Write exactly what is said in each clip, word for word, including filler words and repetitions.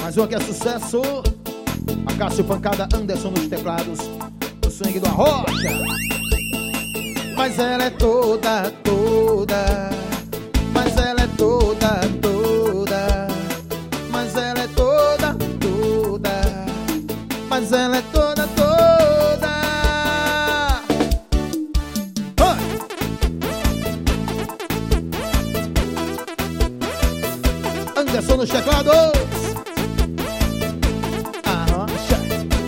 Mais uma que é sucesso. A Cássio Pancada, Anderson nos teclados. O sangue do Arrocha. Mas ela é toda, toda. Mas ela é toda, toda. Mas ela é toda, toda. Mas ela é toda, toda. Oi! Anderson nos teclados. Arrocha.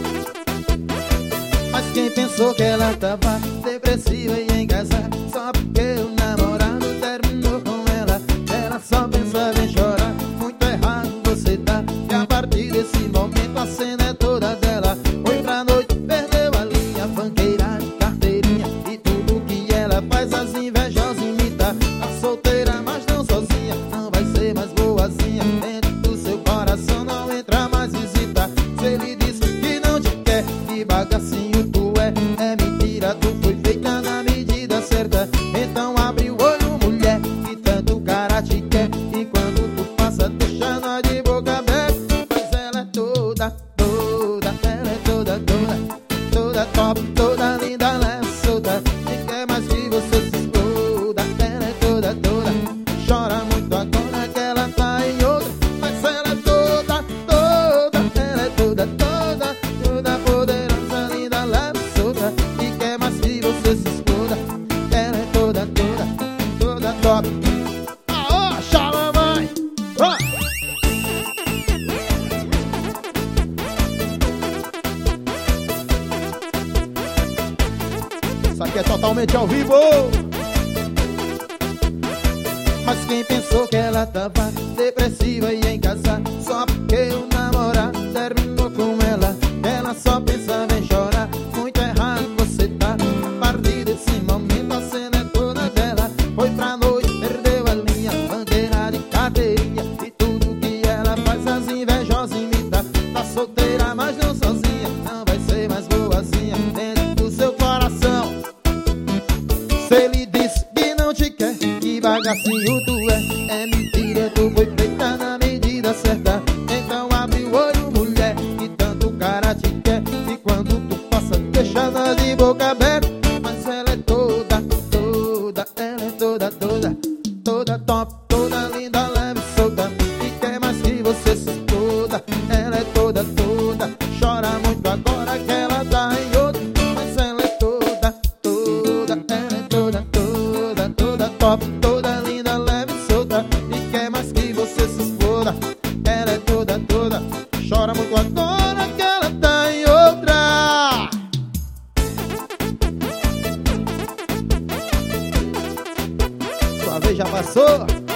Mas quem pensou que ela tava depressiva e em casa só porque o namorado terminou com ela? Ela só pensava em chorar. Muito errado você tá. E a partir desse momento a cena é toda dela. Foi pra noite, perdeu a linha, fanqueira de carteirinha. E tudo que ela faz as invejosas imita. Tá solteira mas não sozinha, não vai ser mais boazinha. Dentro do seu coração não entra mais visita. Se ele disse que não te quer, que bagacinho tu é. É mentira, tu foi feita na medida certa. Então abre o olho, mulher, que tanto o cara te quer. E quando tu passa, deixa nós de boca aberta. Mas ela é toda, toda. Ela é toda, toda. Toda top, toda linda, ela é solta. E quer mais que você se exploda. Ela é toda, toda. Chora muito agora que ela tá em outra. Mas ela é toda, toda. Ela é toda, toda. Toda poderosa, linda, leve, solta. E quer mais que você se exploda. Ela é toda, toda. Toda top. Aô, chama, mamãe. Vai. Isso aqui é totalmente ao vivo. Mas quem pensou que ela tava depressiva e em casa só porque o namorado terminou com ela? Ela só pensava em chorar. Muito errado você tá. A partir desse momento a cena é toda dela. Foi pra noite, perdeu a linha, bandeira de carteirinha. E tudo que ela faz as invejosas imita. Tá solteira mas não sozinha, não vai ser mais boazinha. Dentro do seu coração, se ele disse que não te quer, que bagacinho tu é. É mentira, tu foi feita na medida certa. Então abre o olho, mulher, que tanto o cara te quer. E quando tu passa, deixa nós de boca aberta. Mas ela é toda, toda. Ela é toda, toda. Toda top, toda linda, leve, solta. E quer mais que você se exploda. Ela é toda, toda. Chora muito agora que ela tá em outra. Mas ela é toda, toda. Ela é toda, toda. Toda top, toda linda, leve, solta. E quer mais que você se exploda. Ela é toda, toda. Chora muito agora que ela tá em outra. Sua vez já passou.